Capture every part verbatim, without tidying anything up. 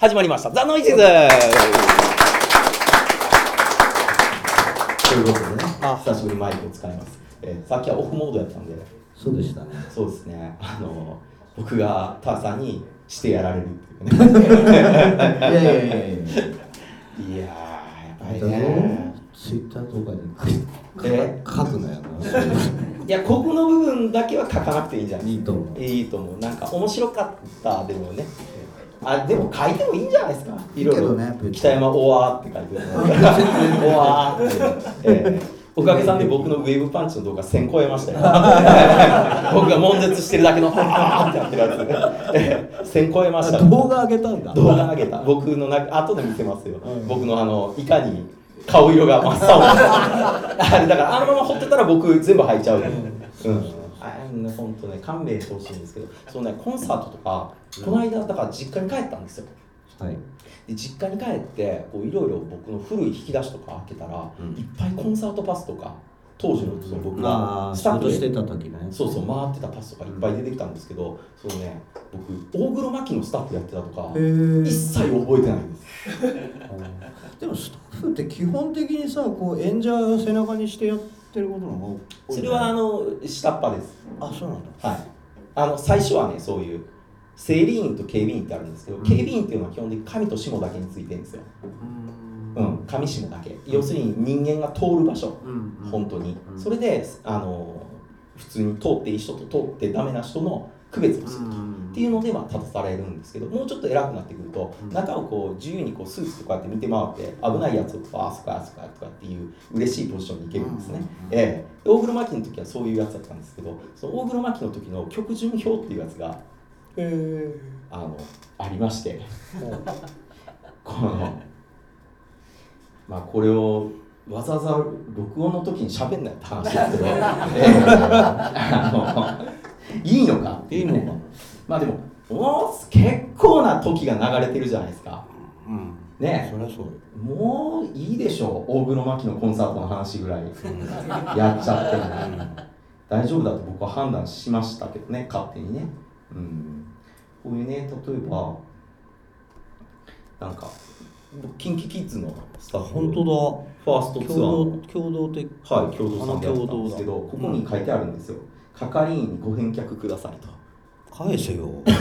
始まりましたザ・ノイジーズということでね、久しぶりにマイクを使います、えー、さっきはオフモードやったんで。 そうでしたね。 そうですね、あの僕がターさんにしてやられるっていうねいやいやいやいやいややっぱりねツイッターとかにえ書くのやな。 いや、ここの部分だけは書かなくていいんじゃない。 いいと思う。 いいと思う。なんか面白かったでもね。あ、でも書いてもいいんじゃないですか。いろいろ、ね、北山オワーって書いてる。オワーって、えー。おかげさんで僕のウェーブパンチの動画せん超えましたよ。僕が悶絶してるだけのあーってやってるやつ、せん超えました。 動画上げたんだ。 動画上げた。僕のな後で見せますよ。うん、僕のあのいかに顔色が真っ青な。あれだからあのまま放ってたら僕全部履いちゃう。うん。うん、本当ね、勘弁してほしいんですけど、そのね、コンサートとか、この間だから実家に帰ったんですよ。はい、で実家に帰ってこういろいろ僕の古い引き出しとか開けたら、うん、いっぱいコンサートパスとか当時のその僕がスタッフでしてた時ね、 そうそう回ってたパスとかいっぱい出てきたんですけど、そのね、僕大黒摩季のスタッフやってたとか一切覚えてないんですでもスタッフって基本的にさ、こう演者背中にしてやってることの方が多い。 それはあの下っ端です。 あ、そうなんだ。 はい、あの最初はね、そういう整理員と警備員ってあるんですけど、うん、警備員っていうのは基本的に上と下だけについてるんですよ。うん、上下だけ。要するに人間が通る場所、うん、本当に、うん、それであの普通に通っていい人と通ってダメな人の区別をするっていうのでは立たされるんですけど、もうちょっと偉くなってくると、うん、中をこう自由にこうスーツとかって見て回って危ないやつをあそこあそことかっていう嬉しいポジションに行けるんですね。うん、ええ、大黒摩季の時はそういうやつだったんですけど、その大黒摩季の時の曲順表っていうやつがえー、あのありましてこのまあこれをわざわざ録音の時に喋んないって話ですけど、えー、あのいいのかっていうね。いいのか。まあでももう結構な時が流れてるじゃないですか。うん、ねえ、そりゃそう。もういいでしょう、大黒摩季のコンサートの話ぐらいやっちゃって、ね、大丈夫だと僕は判断しましたけどね、勝手にね。うん、こういうね、例えばなんかキンキキッズのスタッフ、 本当だ、 ファーストツアーの共同的、 はい、共同さんでやったんですけど、ここに書いてあるんですよ、うん、係員にご返却くださいと。 返せよえー、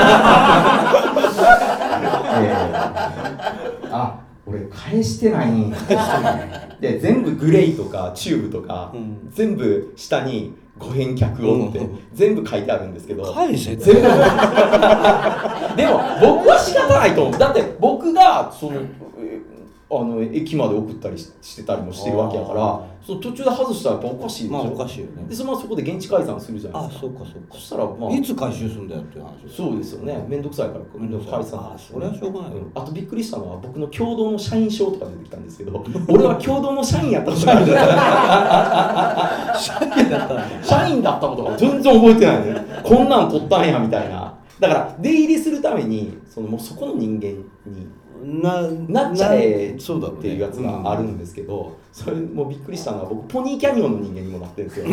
あ、俺返してないんで、全部グレイとかチューブとか、うん、全部下にご返却をって全部書いてあるんですけど、 返せ全部でも僕は仕方ないと思う。だって僕がそのあの駅まで送ったりしてたりもしてるわけやから、その途中で外したらやっぱおかしいでしょ。 まあおかしいよね。 でそのそこで現地解散するじゃないですか。 あ、そうかそうか。 そしたらまあいつ回収するんだよっていう話。 そうですよね。面倒くさいから解散。 あ、それはしょうがないよ、うん。 あとびっくりしたのは僕の共同の社員証とか出てきたんですけど、俺は共同の社員やったことがある。 社員だったんだ。 社員だったことが全然覚えてないね。こんなん取ったんやみたいな。だから出入りするためにそのもうそこの人間にな, なっちゃえっていうやつがあるんですけど、それもびっくりしたのは僕ポニーキャニオンの人間にもなってるんですよ。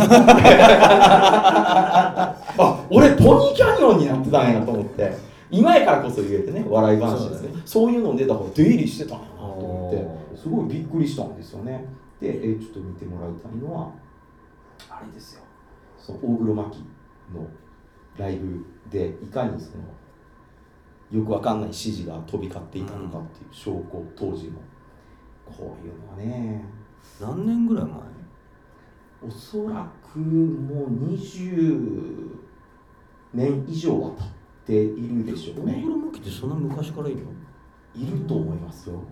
あ、俺ポニーキャニオンになってたんやと思って、今やからこそ言えてね、笑い話ですね。そう, そういうのでだから出入りしてたんやなと思ってすごいびっくりしたんですよね。で、えー、ちょっと見てもらいたいのはあれですよ、その大黒摩季のライブでいかにそのよくわかんない指示が飛び交っていたのかっていう証拠、当時のこういうのはね、 何年ぐらい前？ おそらくもうにじゅうねん以上は経っているでしょうね。 大黒摩季ってそんな昔からいるの？ いると思いますよ。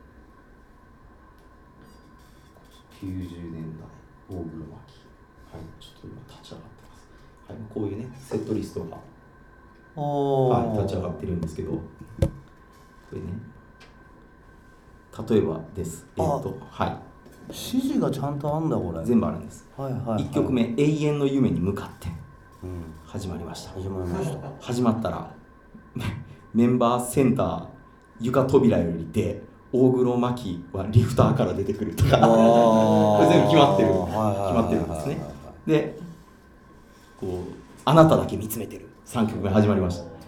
きゅうじゅうねんだい大黒摩季、はい、ちょっと今立ち上がってます、はい、こういうねセットリストがはい、立ち上がってるんですけど、これね、例えばです。えっと、はい。 指示がちゃんとあんだこれ。 全部あるんです。 はいはいはい、 いっきょくめ、永遠の夢に向かって、うん、始まりました。 始まりました。 始まったら、メンバーセンター床扉よりで、大黒摩季はリフターから出てくるとか、これ全部決まってる、決まってるんですね。で、こう、あなただけ見つめてる。さんきょくめ始まりました。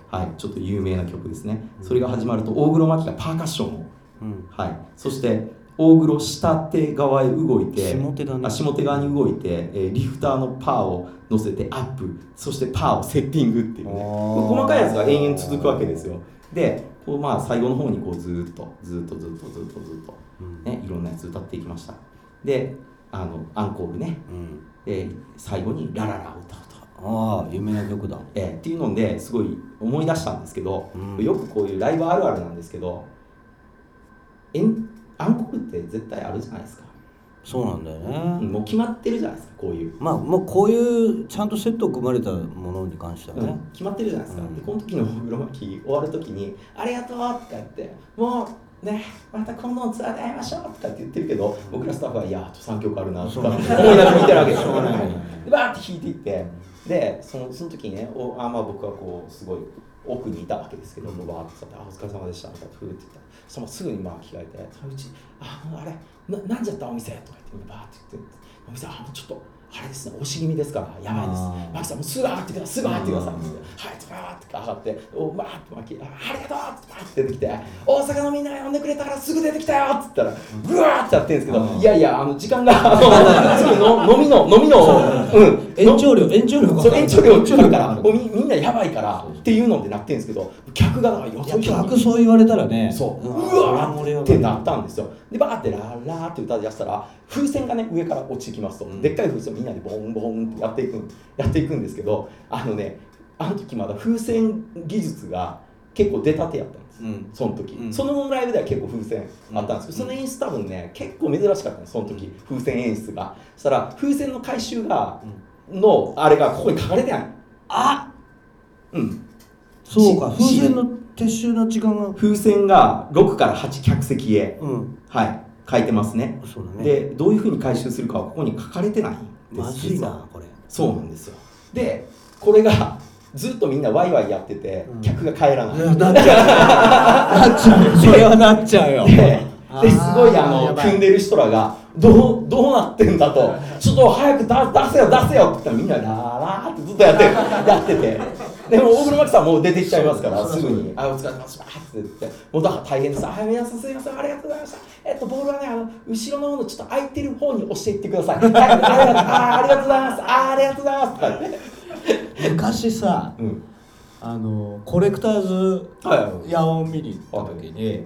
はい、ちょっと有名な曲ですね。それが始まると大黒摩季がパーカッションを、うん、はい、そして大黒下手側へ動いて下手だ、ね、 あ下手側に動いて、えー、リフターのパーを乗せてアップ、そしてパーをセッティングっていうね、細かいやつが延々続くわけですよ。でこう、まあ、最後の方にこうずっとずっとずっとずっとずっと、ね、いろんなやつ歌っていきました。であのアンコールね、うん、で最後にラララを歌うと。 ああ有名な曲だ、 えー、っていうのですごい思い出したんですけど、うん、よくこういうライブあるあるなんですけど、エンアンコールって絶対あるじゃないですか。 そうなんだよね、 うん、もう決まってるじゃないですか。こういうまあもうこういうちゃんとセット組まれたものに関してはね、うん、 決まってるじゃないですか、うん、でこの時の大黒摩季終わる時にありがとうとか言ってもうねまた今度のツアーで会いましょうとかって言ってるけど、僕らスタッフはいやあとさんきょくあるなとか思いながら見てるわけですよ。でバーって弾いていってでそのその時にねおあ、まあ、僕はこうすごい奥にいたわけですけど、もうバーってあお疲れ様でしたとかふーって言ったら、そのすぐにまあ着替えてうちああれななんじゃったお店とか言ってバーって言ってお店あもうちょっとあれですね押し気味ですからやばいですマキさんもうすぐ上がってくださいすぐ上がってくださいってはいバーって上がっておバーってマキあありがとうってバーって出てきて大阪のみんなが呼んでくれたからすぐ出てきたよって言ったらブワーってやってるんですけど、いやいやあの時間がすぐの飲みの飲みの、うん、 延長料延長料そう延長料かかるからもう み, みんなやばいからっていうのでなってるんですけど、客がよそ客そう言われたらねそううわーってなったんですよ。でバーってラーラーって歌い出したら風船がね上から落ちてきますと、うん、でっかい風船をみんなでボンボンってやっていくやっていくんですけど、あのねあの時まだ風船技術が結構出たてやったんです、うん、その時、うん、そのライブでは結構風船あったんですけど、うん、その演出多分ね結構珍しかったんですその時、うん、風船演出が。そしたら風船の回収が、のあれがここに書かれてない。 あうんそうか風船の撤収の時間が風船がろくからはち客席へ、うん、はい書いてますね。 そうだね。 でどういうふうに回収するかはここに書かれてないんです。 まずいなこれ。 そうなんですよ。でこれがずっとみんなワイワイやってて、うん、客が帰らない。 なっちゃう。なっちゃうよ。それはなっちゃうよ。 で、ですごいあの組んでる人らがどうどうなってんだと、ちょっと早く出せよ出せよって言ったらみんなラーラーってずっとやってやってて。でも大黒摩季さんもう出てきちゃいますからすぐに「あお疲れ様でした」って言ってもうだから大変です「はい皆さんすいませんありがとうございましたえっとボールはねあの後ろの方のちょっと空いてる方に押していってくださいはいありがとうあありがとうございますあありがとうございます」とか言って昔さ、うん、あのコレクターズ野音見に行った時に、で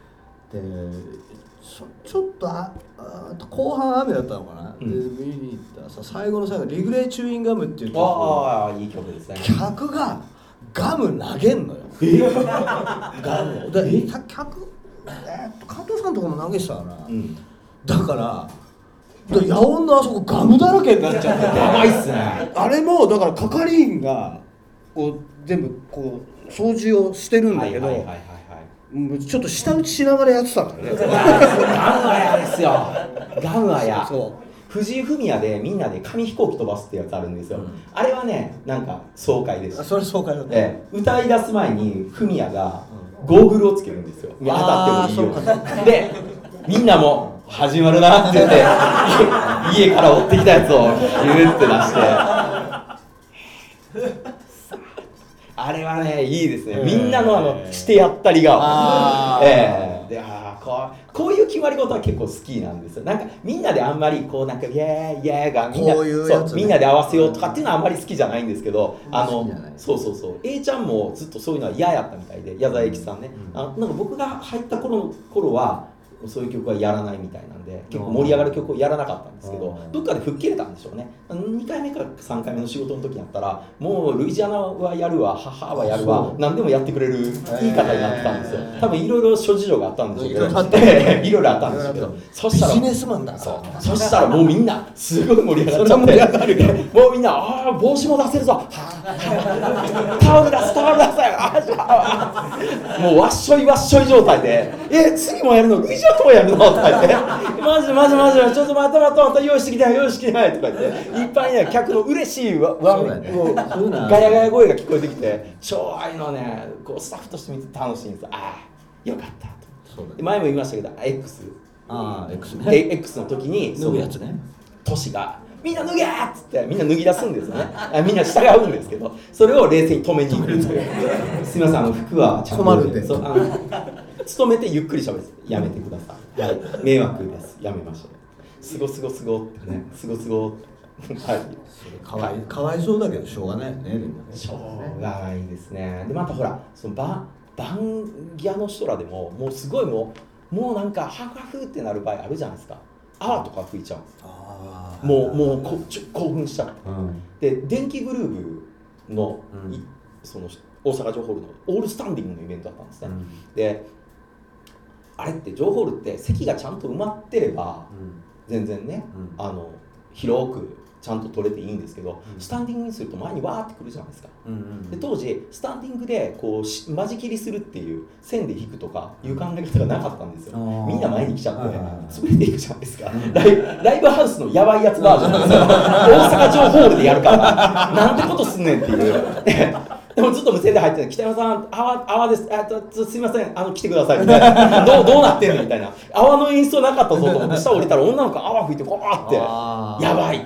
ちょっとああ後半雨だったのかな、うん、で見に行ったらさ最後の最後リグレーチューインガムっていう曲ああいい曲ですね。 客がガム投げんのよ。えガムで客えー、加藤さんとかも投げてたから、うん、だから野音のあそこガムだらけになっちゃっててやばいっすね。 あれもだから係員がこう全部こう掃除をしてるんだけど、はいはいはいはい、ちょっと舌打ちしながらやってたからね。ガムはやですよ。ガムはや。藤井フミヤでみんなで紙飛行機飛ばすってやつあるんですよ、うん、あれはねなんか爽快です。 それ爽快だった、 ええ、歌い出す前にフミヤがゴーグルをつけるんですよ、うん、当たってもいいように。でみんなも始まるなって言って家から追ってきたやつをギューって出してあれはねいいですね、みんなのあのしてやったりがええであこうこういう決まり事は結構好きなんですよ。なんかみんなであんまりこうなんかイエーイイエーがみんなこういうやつ、ね、 そうみんなで合わせようとかっていうのはあんまり好きじゃないんですけど、あのそうそうそう A ちゃんもずっとそういうのは嫌やったみたいで矢沢永吉さんね、うん、あなんか僕が入った頃の頃はそういう曲はやらないみたいなんで結構盛り上がる曲をやらなかったんですけど、どっかで吹っ切れたんでしょうね。にかいめかさんかいめの仕事の時にやったらもうルイジアナはやるわ母はやるわ何でもやってくれるいい方になってたんですよ。多分いろいろ諸事情があったんでしょうけどいろいろあったんでしょうけど、そしたらビジネスマンだそうそしたらもうみんなすごい盛り上がっちゃってもうみんなああ帽子も出せるぞタオル出すタオル出せもうわっしょいわっしょい状態でえ次もやるのルイジアナもやるのとか言ってマジマジマジちょっと待って待って待って用意してきた用意してきたとか言っていっぱいね客の嬉しいわわ、ね、ガヤガヤ声が聞こえてきて超ああいうのねこうスタッフとして見て楽しいんですよ。ああよかったと。そうだね、前も言いましたけど X あ X ね X の時にそういうやつねトシがみんな脱げーっつってみんな脱ぎ出すんですよねみんな従うんですけど、それを冷静に止めに行くというすみません、あの服はちゃんと困るってそうあの努めてゆっくりしゃべる、やめてください、はい、迷惑です、やめましょう、すごすごすごってね、すごすごはい、 かわいかわいそうだけどしょうがないよね。でもねしょうがないですね。でまたほらそのババンギャの人らでももうすごいもうもうなんかハフハフってなる場合あるじゃないですか。泡とか吹いちゃう。あもうもうこちょ興奮しちゃう。うん、で電気グルーヴの、うん、その大阪城ホールのオールスタンディングのイベントだったんですね。うん、であれって城ホールって席がちゃんと埋まってれば、うん、全然ね、うん、あの広くちゃんと取れていいんですけど、うん、スタンディングにすると前にわーってくるじゃないですか、うんうんうん、で当時スタンディングでこう間仕切りするっていう線で引くとかいう考え方がなかったんですよ、うん、みんな前に来ちゃって潰れていくじゃないですか、うん、ライ, ライブハウスのやばいやつバージョンなんですよ大阪城ホールでやるからなんてことすんねんっていうでもずっと無線で入ってる、北山さん、泡、泡です、あとすいません、あの来てくださいみたいな、どう、どうなってんのみたいな、泡の演出なかったぞと思って、下降りたら女の子が泡吹いて、こーって、やばいって、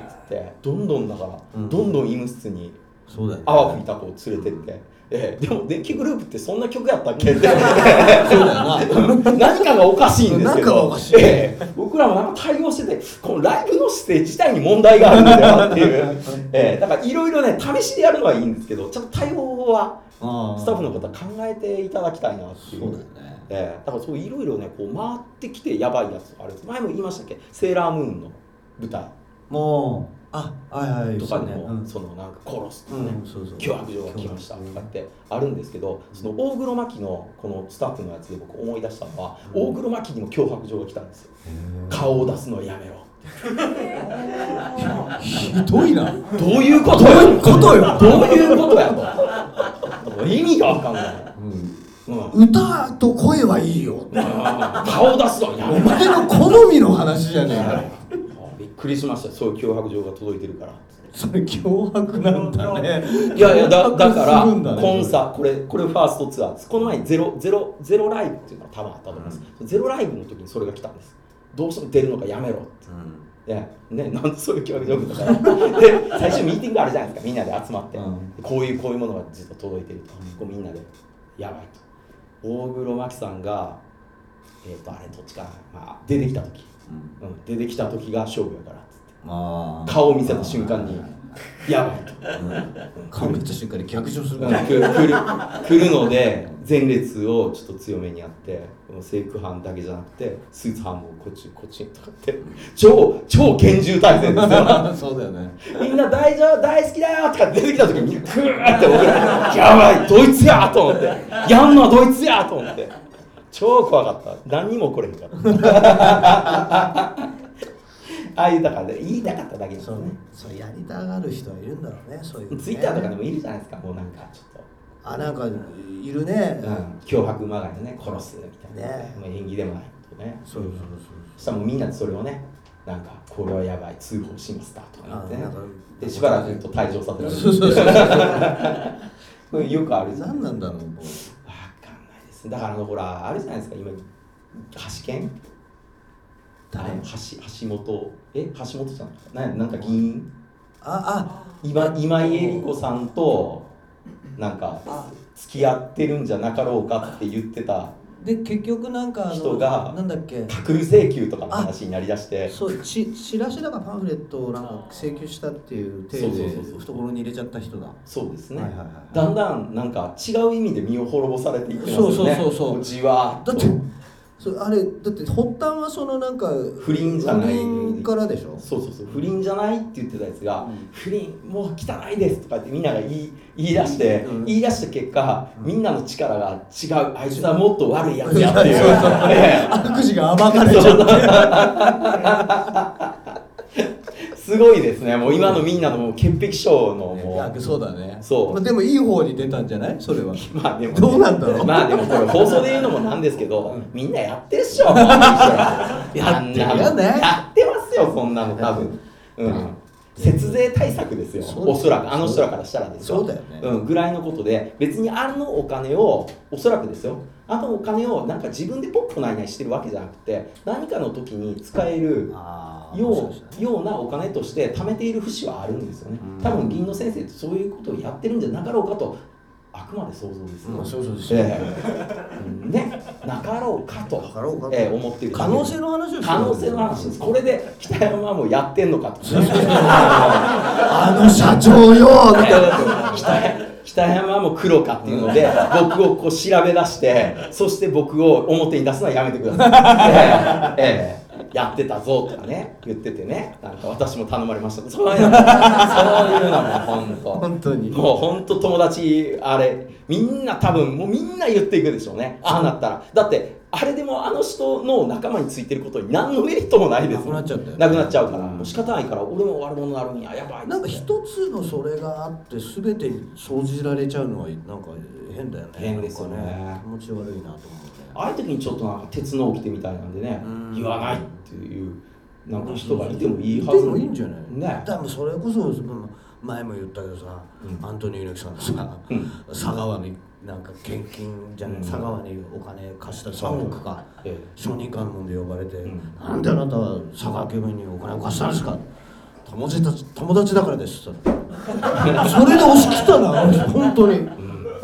どんどんだから、うん、どんどん医務室に泡吹いた子を連れてって。えー、でも電気グループってそんな曲やったっけってそうだよな何かがおかしいんですけど、えー、僕らもなんか対応しててこのライブの姿勢自体に問題があるんだよっていう、えー、だからいろいろね試しでやるのはいいんですけどちゃんと対応はスタッフの方考えていただきたいなっていう。そうだよね、えー、だからそういろいろねこう回ってきてやばいやつとかあるんです。前も言いましたっけ、セーラームーンの舞台もうあはいはいとかでも、ねうん、そのなんか殺すとかね、うん、そうそう脅迫状が来ましたとかってあるんですけど、その大黒摩季のこのスタッフのやつで僕思い出したのは、うん、大黒摩季にも脅迫状が来たんですよ。顔を出すのはやめろひどいな。 どういうことよどういうことよどういうことやと意味が分かんない、うんうん、 歌と声はいいよ顔出すのはやめろお前の好みの話じゃねえかびっくりしました。そういう脅迫状が届いてるからそれ脅迫なんだねいやいや だ, だからコンサこれこれファーストツアーです。この前にゼロゼロゼロライブっていうのが多分あったと思います、うん、ゼロライブの時にそれが来たんです。どうしても出るのかやめろって、うん、いやね、なんでそういう脅迫状とかで最初ミーティングあるじゃないですか、みんなで集まって、うん、こういうこういうものがずっと届いてると、うん、こうみんなでやばいと。大黒摩季さんがえっ、ー、とあれどっちかな、まあ、出てきた時、うんうん、出てきた時が勝負やからっつってあ顔を見せた瞬間にやばいと、うん、 顔を見せた瞬間に逆上するから、うん、来る来る来るので前列をちょっと強めにやって制服班だけじゃなくてスーツ班もこっちこっちとかって超超厳重体制ですよそうだよね。 みんな大丈夫大好きだよとか出てきた時にグーって僕らやばいドイツやと思ってやんのはドイツやと思って超怖かった。何にも来れへんかったああいうだから、ね、言いたかっただけですね。 そうやりたがる人はいるんだろうね。そういう、ね、 ツイッターとかでもいるじゃないですか。もうなんかちょっとあなんかいるね、 うん、脅迫まがいでね殺すみたいな、ね、もう演技でもないことね。そうそうそうそう。そしたらもうみんなでそれをねなんかこれはやばい通報しましたとか言ってね。でしばらくと退場させられる。そうそうそうこれよくある。 何なんだろう。もうだからあのほらあれじゃないですか今橋健誰橋橋本え橋本じゃなくてなんか議員ああ今今井絵理子さんとなんか付き合ってるんじゃなかろうかって言ってたで結局なんかあの人がなんだっけ架空請求とかの話になりだしてそうちチラシだかパンフレットをなんか請求したっていう体で懐に入れちゃった人だ。 そうですね、はいはいはい、だんだんなんか違う意味で身を滅ぼされていってますよね。そうそうそうそうじわーっとだってそれあれだって発端はそのなんか不倫じゃない不倫からでしょ。 そうそうそう不倫じゃないって言ってたやつが、うん、不倫もう汚いですとかってみんなが言い言い出して、うん、言い出した結果、うん、みんなの力が違うあいつはもっと悪いやつやっていう悪事が暴かれちゃってすごいですね。もう今のみんなのもう潔癖症のもうそうだね。 そう、 まあ、でもいい方に出たんじゃないそれはまあでも、ね、 どうなんだろう。 まあでもこれ放送で言うのもなんですけど、うん、みんなやってるっしょやってるよね。 やってますよそんなの多分、うん、 節税対策ですよ、おそらくあの人らからしたらですよ。 そうだよね、 うん、ぐらいのことで、別にあのお金をおそらくですよ、あのお金をなんか自分でポッポないないしてるわけじゃなくて、何かの時に使えるよう、ようなお金として貯めている節はあるんですよね。多分銀の先生ってそういうことをやってるんじゃなかろうかと、あくまで想像ですよ、 うん、想像ですよ、 えー、ね、なかろうかと、えー、思っている可能性の話です。 可能性の話です。これで北山もやってんのかとあの社長よみたいな北北山も黒かっていうので僕をこう調べ出して、そして僕を表に出すのはやめてください、えーえー、やってたぞとかね言っててね、なんか私も頼まれました、そういうのもそういうのも本当本当にもう本当友達あれみんな多分もうみんな言っていくでしょうね、ああなったら。だってあれでもあの人の仲間についてることに何のメリットもないです。 なくなっちゃったよ、 なくなっちゃうから、もう仕方ないから、俺も悪者になるんや、やばい。 なんか一つのそれがあって全てに総じられちゃうのはなんか変だよね。 変ですよね。 気持ち悪いなと思うね。 ああいう時にちょっとなんか鉄の掟みたいなんでね、言わないっていうなんか人がいてもいいはず。 でもいいんじゃないね。 多分それこそ前も言ったけどさ、うん、アントニオ猪木さんがさ、うん、佐川になんか献金じゃない、うん、佐川にお金貸したさんおくか、うん、証人喚問で呼ばれて、うん、なんであなたは佐川急便にお金を貸したんですか、友達たち友達だからですってそれで押し切ったな本当に、うん、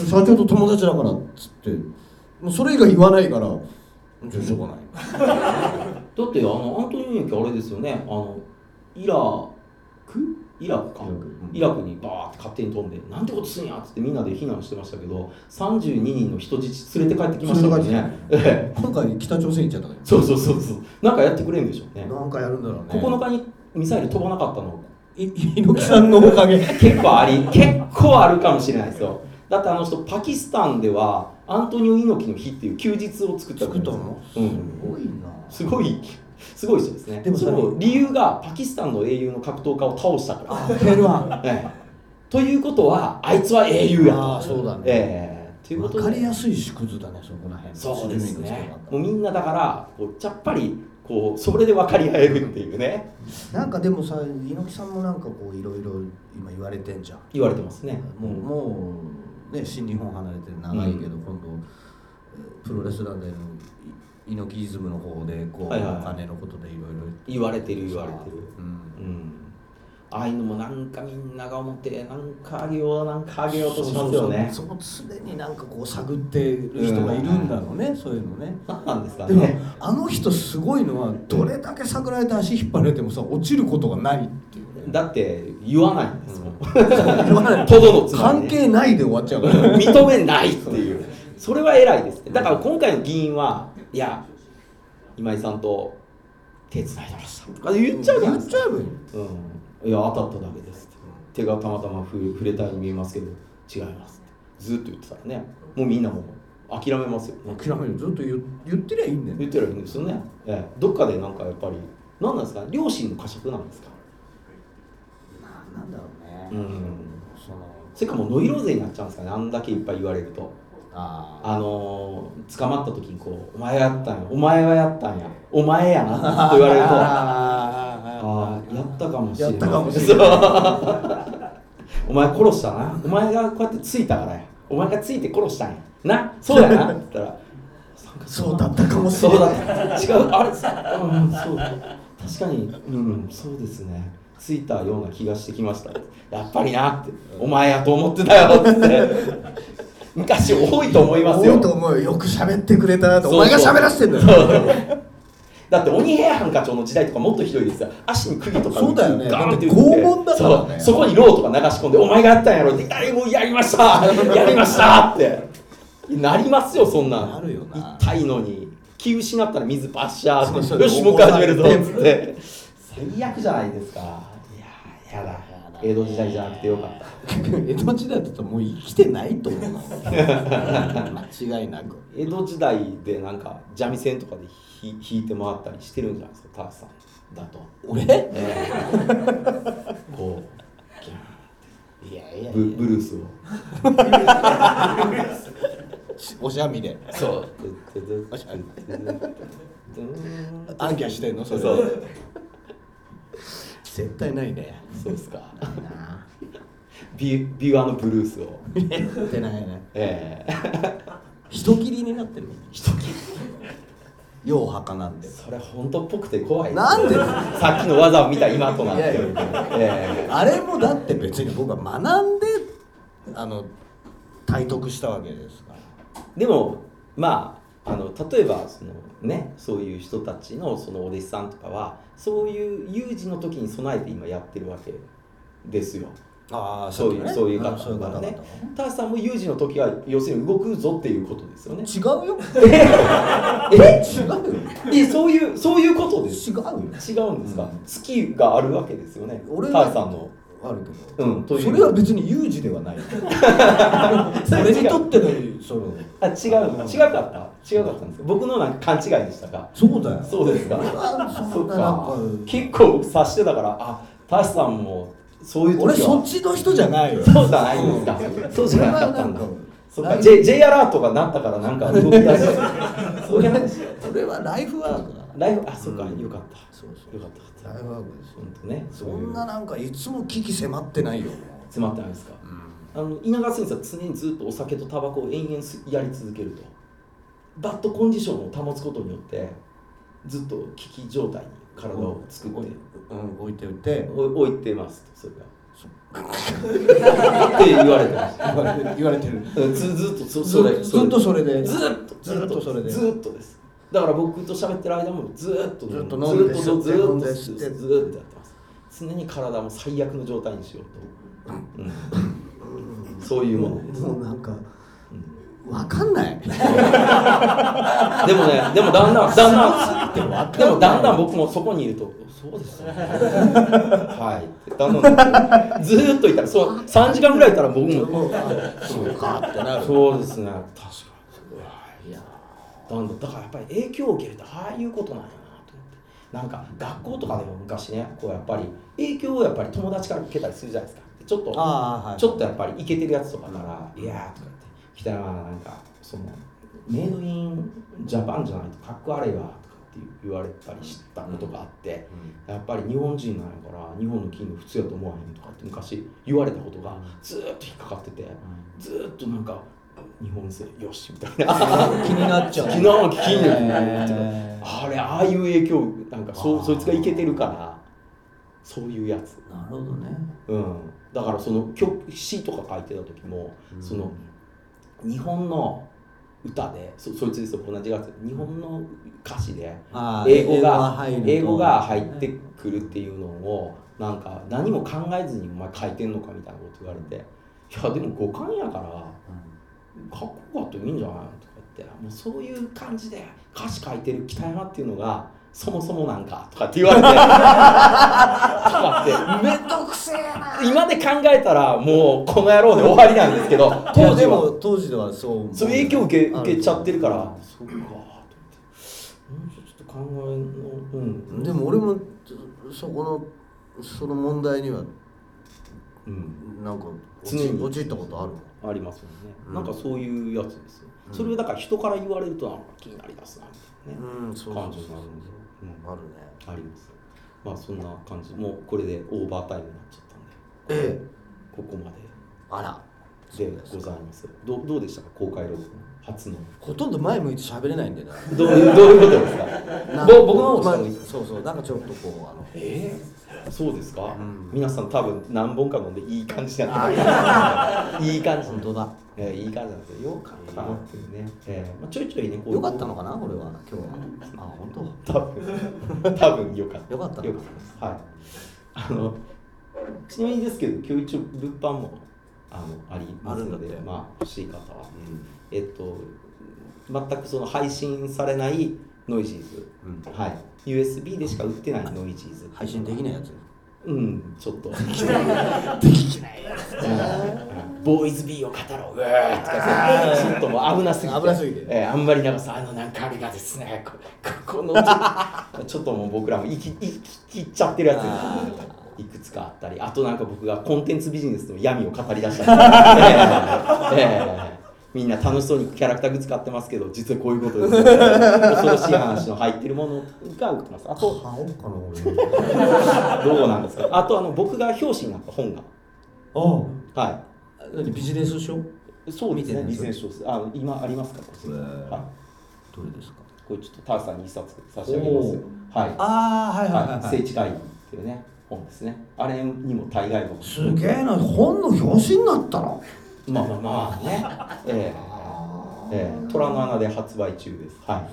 社長と友達だからっつってもうそれ以外言わないからじゃあしょうがないだってあのアントニオ猪木あれですよね、あのイラクイラクか、イラクにバーって勝手に飛んでなんてことすんやっつってみんなで避難してましたけど、さんじゅうににんの人質連れて帰ってきましたからね。 今回北朝鮮行っちゃったからそうそうそうそう、なんかやってくれるんでしょうね。 なんかやるんだろうね。 ここのかにミサイル飛ばなかったの猪木さんのおかげ結構あり結構あるかもしれないですよ。だってあの人パキスタンではアントニオ猪木の日っていう休日を作った作ったの、 うん、 すごいな、 すごいすごい人ですね。でもその理由がパキスタンの英雄の格闘家を倒したから。 ヘルワン、 ええ、ということはあいつは英雄やと。 あ、そうだね、 ええ、ということで分かりやすい縮図だね、そこら辺。 そうですね。もうみんなだからこうやっぱりこうそれで分かり合えるっていうね。 なんかでもさ、猪木さんもなんかこういろいろ今言われてんじゃん。 言われてますね。 もう、もうね、新日本離れて長いけど、うん、今度プロレスラーでの猪木イズムの方でこう、はいはい、お金のことでいろいろ言われてる言われてる、うんうん、ああいうのもなんかみんなが思ってなんかあげようなんかあげようとしますよね。 そうそうそう、常になんかこう探ってる人がいるんだろうね、うん、そういうのね。 何なんですかね。 でもあの人すごいのはどれだけ探られて足引っ張られてもさ落ちることがないっていう、ね、 だって言わないんですもん、うん、言わないとどのつまり、ね、 関係ないで終わっちゃうから認めないっていうそれは偉いですね。だから今回の議員はいや今井さんと手つないでましたとか言っちゃうじゃないですか。 言っちゃえばいい、 うん、いや当たっただけですって、手がたまたま触れたように見えますけど違いますってずっと言ってたらね、もうみんなもう諦めますよね。 諦める、ずっと 言, 言ってりゃいいんだよ、 言ってりゃいいんですよね、ええ、どっかでなんかやっぱり何なんですか、良心の呵責なんですか。 な, なんだろうね、 うん、そのそれかもうノイローゼになっちゃうんですかね、あんだけいっぱい言われると。あ, あのー、捕まった時にこうお前がやったんやお前はやったんやお前やなと言われるとああやったかもしれない、やったかもしれないお前殺したな、お前がこうやってついたからや、お前がついて殺したんやな、そうやなって言ったらそうだったかもしれない、 違うあれ、うん、そう確かに、うん、そうですね、ついたような気がしてきました、やっぱりなって、お前やと思ってたよって昔多いと思いますよ。 多いと思うよ、よく喋ってくれたなと、お前が喋らせてんだよ。 そうそうだって鬼平犯科長の時代とかもっとひどいですよ。足に釘とかそうだよね、 ガーンって拷問だからね。 そ, そこにローとか流し込んでお前がやったんやろって、誰もやりましたやりましたってなりますよ、そんなん。 なるよな。 痛いのに気失ったら水バッシャーってよしもう一回始めるぞっつって最悪じゃないですか。いややだ、江戸時代じゃなくてよかった江戸時代だともう生きてないと思う間違いなく江戸時代でなんか三味線とかで弾いて回ったりしてるんじゃないですか、ターさんだと。 俺、 えー、こうギャーンっていやいやいや ブ, ブルースをおしゃみでそうおしゃみアンキャしてんのそれ。 そう絶対ないね。 そうですか。ビビュアのブルースをやってないね。 ええー、 人斬りになってる。 人斬りよう墓なんで。 それ本当っぽくて怖い。 なんでさっきの技を見た今となって。いやいや、 えー、あれもだって別に僕は学んであの体得したわけですから。 でもまああの例えばそのね、そういう人たちのそのお弟子さんとかはそういう有事の時に備えて今やってるわけですよ。 ああ、 そういう、そういう方がね。ターさんも有事の時は要するに動くぞっていうことですよね。 違うよ。 え違うよ。えそういうそういうことです。 違うよ。 違うんですか。うん、好きがあるわけですよね。 俺ターさんのあるけど、 うん、というそれは別に有事ではない。俺にとってのそのあ違う違うかった違うかったんですか。僕のなんか勘違いでしたか。 そうだよ。 そうですか。そうか。結構察してたからあターさんも。そういう時は俺そっちの人じゃないよ。 そうじゃないんですか。そうじゃなかったんだ。そうか。J, J アラートが鳴ったからなんか動き出す。そういう話。 それはライフワークだ。 ライフあそうか、よかった。 そうそうよかった。 ライフワークです。 本当ね。 そんななんかいつも危機迫ってないよ。 迫ってないですか。あの稲川先生は常にずっとお酒とタバコを延々やり続けると。バッドコンディションを保つことによってずっと危機状態に体を作って、 うん、置いておいて置いてますとそれが。って言われてました。 言われてる。 ずずっとそそれずっとそれでずっとずっとそれでずっとです。だから僕と喋ってる間もずっとずっと飲んでずっとずっとずっとずっとずっとやってます。常に体も最悪の状態にしようと、うんうん、そういうものです。 もうなんかわかんない。 でもね、でもだんだんだんだんでもだんだん僕もそこにいるとそうですよね。はいだんだんずーっといたらそうさんじかんぐらいいたら僕もそうかってなる。 そうですね、確かに。いやだんだんだからやっぱり影響を受けるってああいうことなんやなと思って。なんか学校とかでも昔ねこうやっぱり影響をやっぱり友達から受けたりするじゃないですか。ちょっと、はい、ちょっとやっぱりイケてるやつとかからいやーとか北山はなんかそのメイドインジャパンじゃないとかっこ悪いわとかって言われたりしたことがあって、うん、やっぱり日本人なんやから日本の金の普通やと思わへんとかって昔言われたことがずーっと引っかかってて、うん、ずーっとなんか日本製よしみたいな気になっちゃう。 気にな気になる。あれああいう影響なんか そ, そいつがイケてるからそういうやつ。 なるほどね。 うん。だからその曲詩とか書いてた時も、うん、その日本の歌で そ, そいつですよ同じやつ日本の歌詞で英語が英語が入ってくるっていうのをなんか何も考えずにお前書いてんのかみたいなこと言われていやでも五感やからかっこよかったらいいんじゃないのとか言ってもうそういう感じで歌詞書いてる北山っていうのがそもそもなんかとかって言われてとかってめんどくせえな今で考えたらもうこの野郎で終わりなんですけど当時は当時ではそうそう影響を受け、受けちゃってるからそうかと思ってちょっと考えの、うん、 でも俺もそこのその問題には、うん、なんか常に陥ったことあるありますよね、うん、なんかそういうやつですよ、うん、それをだから人から言われるとなんか気になりだすなみたいなね、うん、そう感じになるんですよ。 うん、あるね。 あります。まあそんな感じ。もうこれでオーバータイムになっちゃったんで。ええ。ここまで。 あら。 でございます。どうどうでしたか公開録音初の。 ほとんど前向いて喋れないんでね。 どうどういうことですか。ぼ僕の方がそうそうなんかちょっとこうあの。 ええー。そうですか。うん、皆さん多分何本か飲んでいい感じになってます。いい感じ。 本当だ。 えー、いい感じなんですよ。よかったなっていうね。えーまあ、ちょいちょいねこう。よかったのかな俺は今日は。あ本当。 多分多分よかった。 よかった。 よかったです。はい。あのちなみにですけど今日一応物販もあのありますので、まあ欲しい方は、うん、えっと全くその配信されないノイジーズ、うん、はい。ユーエスビー でしか売ってないノイジーズ。 配信できないやつ。 うん、ちょっとできないやつね。 ボーイズビーを語ろううーとかちょっともう危なすぎて危なすぎて、 えー、あんまりなんかさあのなんかあれがですねここのちょっともう僕らも生き生きっちゃってるやついくつかあったりあとなんか僕がコンテンツビジネスの闇を語り出したり、えーえー、 みんな楽しそうにキャラクターグッズ買ってますけど実はこういうことですよ、ね、恐ろしい話の入ってるものが売ってます。あと買おうかな俺どうなんですか。あとあの僕が表紙になった本があはいビジネス書いそうですねビジネス書です。あの今ありますかこちら、はい、 どれですか。 これちょっとターさんに一冊差し上げます。はい。 ああはいはいはい、はい、 聖地会議っていうね本ですね。あれにも大概のすげえな本の表紙になったの。 まあまあまあね。えーえー、虎の穴で発売中です。はい。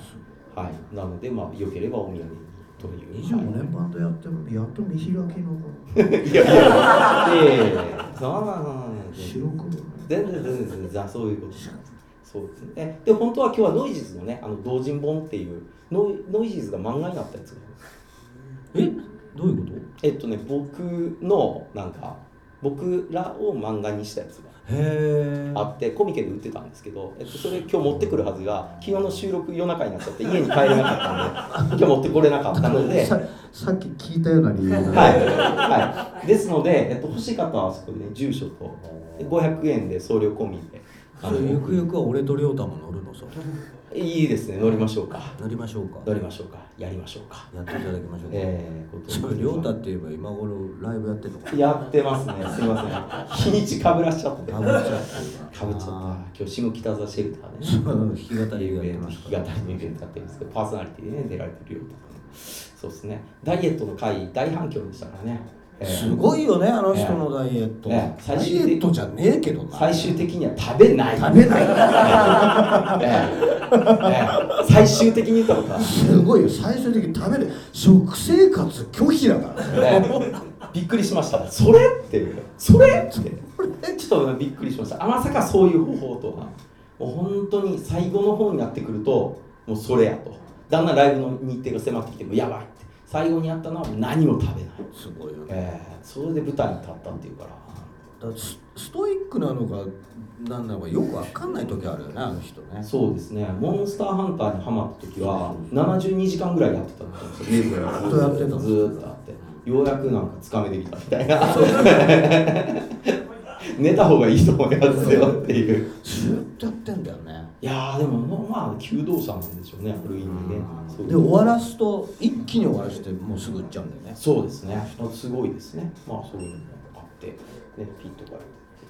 はい。なのでまあ良ければお土産にという。 にじゅうごねんバンドやってもやっと見開きの。 いやいや。ええ。そうなんなん白黒。 全然全然全然そういうこと。そうですね。で本当は今日はノイジーズのねあの同人本っていうノイノイジーズが漫画になったやつが。 えどういうこと？ えっとね僕のなんか僕らを漫画にしたやつがあってコミケで売ってたんですけど、えっと、それ今日持ってくるはずが昨日の収録夜中になっちゃって家に帰れなかったんで今日持ってこれなかったのでさ, さっき聞いたような理由はい、はい、ですので、えっと、欲しい方はあそこでね住所とごひゃくえんで送料込みでそれゆくゆくは俺と亮太も乗るのさ。 いいですね乗りましょうか乗りましょうか乗りましょうかやりましょうかやっていただきましょうか。 えー、 それ亮太って言えば今頃ライブやってるのかやってますねすいません日にちかぶらしちゃってかぶっちゃってかぶっちゃった今日下北沢シェルターね弾き語りイベント弾き語りのイベントやってるんですけどパーソナリティでね出られてるよとかねそうですねダイエットの会大反響でしたからね。えー、 すごいよねあの人のダイエット、えー、ダイエットじゃねえけどな最終的には食べない食べない、 えーえー、最終的に言ったことはすごいよ最終的に食べる食生活拒否だから、 ね、びっくりしましたそれっていうそれってちょっとびっくりしましたあまさかそういう方法とはもう本当に最後の方になってくるともうそれやとだんだんライブの日程が迫ってきてもやばいって最後にやったのは何も食べないすごいよね、 えー、それで舞台に立ったっていうからだス, ストイックなのか何なのかよく分かんない時あるよねあの人ねそうですねモンスターハンターにハマった時はななじゅうにじかんぐらいやってたんですよずっとやってたずーっとあってようやくなんかつかめてきたみたいな寝た方がいいと思いますよっていうずっとやってんだよねいやーでもまあ求道者なんでしょうねある意味ねうで終わらすと一気に終わらせてもうすぐ売っちゃうんだよねそうですねすごいですねまあそういうのもあってねピッとか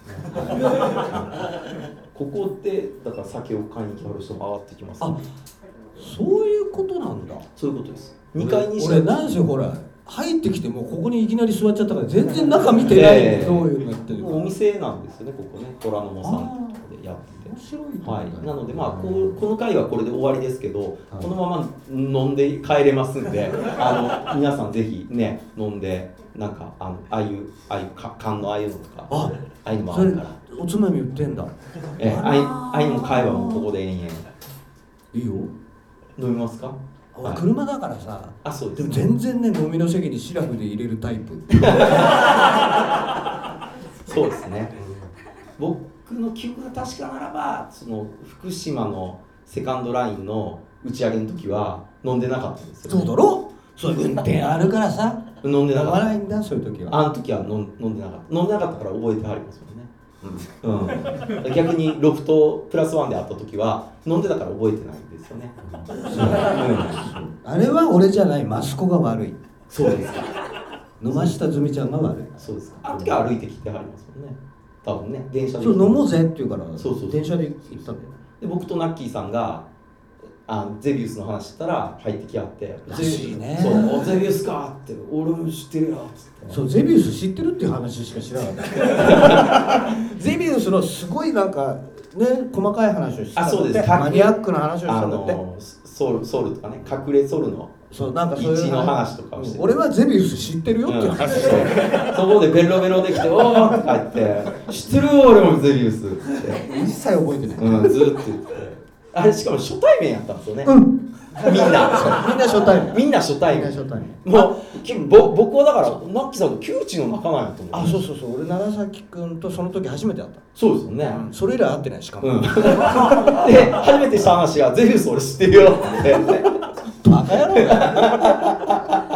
ここでだから酒を買いに来はる人も上がってきます、ね、 あそういうことなんだそういうことですにかいに俺なんせほら入ってきてもうここにいきなり座っちゃったから全然中見てないんでどういうのやってるかお店なんですよねここね虎ノ門さんでやってて面白い、 はい、なのでまあこうこの回はこれで終わりですけど、はい、このまま飲んで帰れますんであの皆さんぜひね飲んでなんかあのああいうああいう缶のああいうのとかあああいうのもあるからおつまみ売ってんだえああいうああいうの買えばもうここで延々 いいよ飲みますか俺車だからさ、 あそうです、 でも全然ね飲みの席にシラフで入れるタイプそうですね僕の記憶が確かならばその福島のセカンドラインの打ち上げの時は飲んでなかったんですよ、ね、 そうだろそう運転あるからさ飲んでなかった飲まないんだそういう時はあの時は飲ん、飲んでなかった飲んでなかったから覚えてはりますもんねうんうん、逆にロフトプラスワンで会った時は飲んでたから覚えてないんですよね、 うん、あれは俺じゃないマスコが悪いそうですか飲ましたズミちゃんが悪いそうですかあの時は歩いてきてはりますもんね多分ね電車でそう飲もうぜって言うからそうそうそう電車で行ったんだよで僕とナッキーさんがあゼビウスの話したら入ってきはってらしいねそうゼビウスかって俺も知ってるよっつってそうゼビウス知ってるっていう話しか知らなかったゼビウスのすごいなんかね細かい話をしてたんだって。あそうですマニアックな話をしたんだって。 ソウル、ソウルとかね隠れソウルのそうなんかそういう位置の話とかをして俺はゼビウス知ってるよっていう話、 うん、そこでベロベロできて「おー」って言って「知ってるよ俺もゼビウス」って一切覚えてない、 うん、ずっと言ってあれしかも初対面やったんですよね、 うん、みんなみんな初対面みんな初対面みんな初対面もうぼ僕はだからナッキーさんと旧知の仲なんやと思うあそうそうそう俺長崎君とその時初めて会ったそうですよね、 うん、それ以来会ってないしかも、 うん、で初めてした話がゼビウス俺知ってるよってバカ野郎だ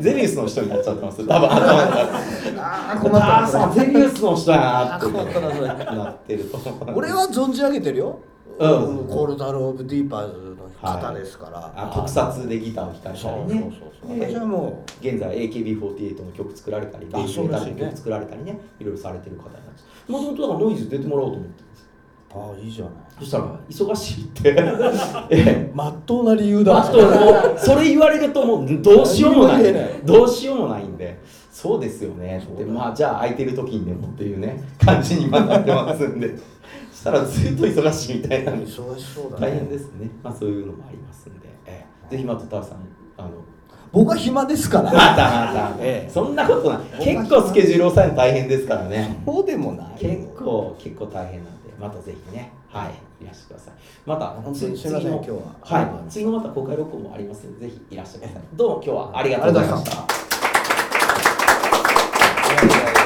ゼビウスの人になっちゃってますよ多分頭の中でああ困ったなさんゼビウスの人やなって困ったなそれなってると思う。 俺は存じ上げてるよ、 うん、 コールド・オブ・ディーパーズの方ですから、はい、 あ特撮でギターを弾かれたりね、 そうそうそうそう、私はもう現在 エーケービーフォーティーエイト の曲作られたりベイビーメタルの曲作られたりね、いろいろされてる方なんです。もともとだからノイズ出てもらおうと思ってます。 ああいいじゃない。 そしたら忙しいってえまっとうな理由だ。 まっとうもうそれ言われるともうどうしようもないどうしようもないんで、そうですよねって、まあじゃあ空いてる時にでもっていうね感じに今なってますんでそしたらずっと忙しいみたいな忙しそうだね、 大変ですね。まあそういうのもありますんで、えー、ぜひまたタワさんあの僕は暇ですから。 またまた、ええ、そんなことない。結構スケジュール抑えるの大変ですからね。 そうでもない。 結構結構大変なんで、またぜひね、はい、いらしてください。また本当にすみません今日は。 はい、次のまた公開録音もありますので、ぜひいらしてください。どうも今日はありがとうございました。